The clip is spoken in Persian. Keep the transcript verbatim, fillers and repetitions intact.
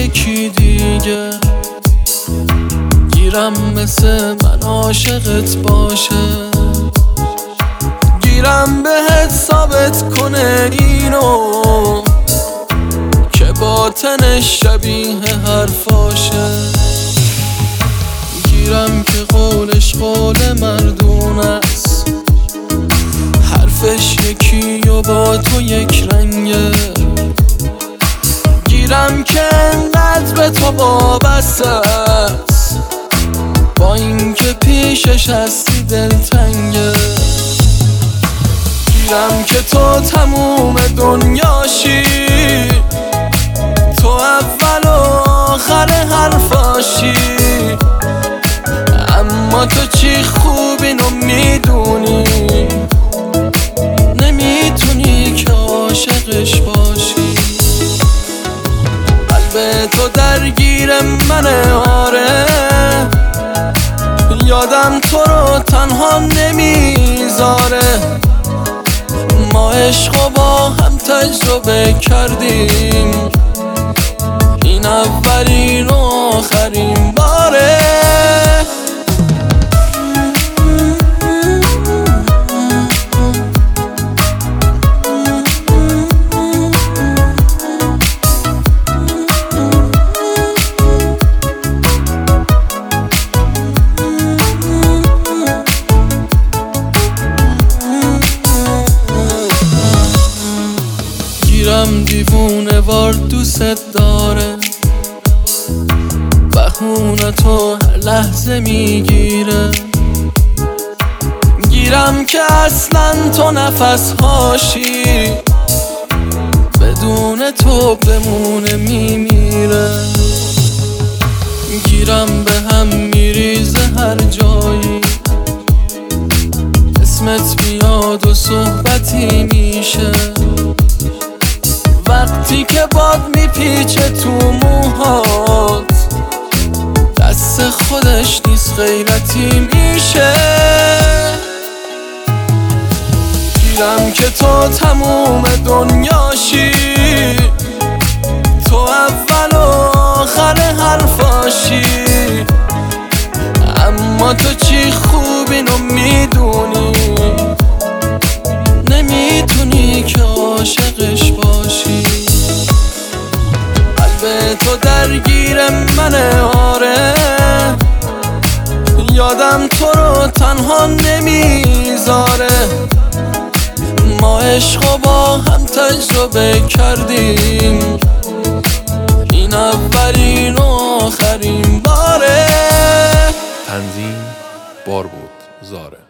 یکی دیگه گیرم مثل من عاشقت باشه، گیرم بهت ثابت کنه اینو که باطنش شبیه حرفاشه، گیرم که قولش قول مردون است، حرفش یکی و با تو یک رنگه، گیرم که انقدر به تو وابسته است، با اینکه پیشش هستی دلتنگه، گیرم که تو تموم دنیاشی، تو اول و آخر حرفاشی، اما تو چی خوب اینو میدونی، نمیتونی که عاشقش باشی. قلب تو درگیر منه آره، یادم تو رو تنها نمیذاره، ما عشقو با هم تجربه کردیم، این اولین و آخرین باره. گیرم دیوونه وار دوست داره، بهونه تو هر لحظه میگیره، گیرم که اصلا تو نفس هاشی، بدون تو بمونه میمیره، گیرم به هم میریزه هر جایی، اسمت میاد و صحبتی میشه، وقتی که باد میپیچه تو موهات، دست خودش نیست غیرتی میشه، گیرم که تو تموم دنیاشی، تو اول و آخر حرفاشی، اما تو چی خوب اینو میدونی، نمیتونی که عاشقش باشی. قلب تو درگیر منه آره، یادم تو رو تنها نمیذاره، ما عشقو با هم تجربه کردیم، این اولین و آخرین باره. تنظیم باربود زاره.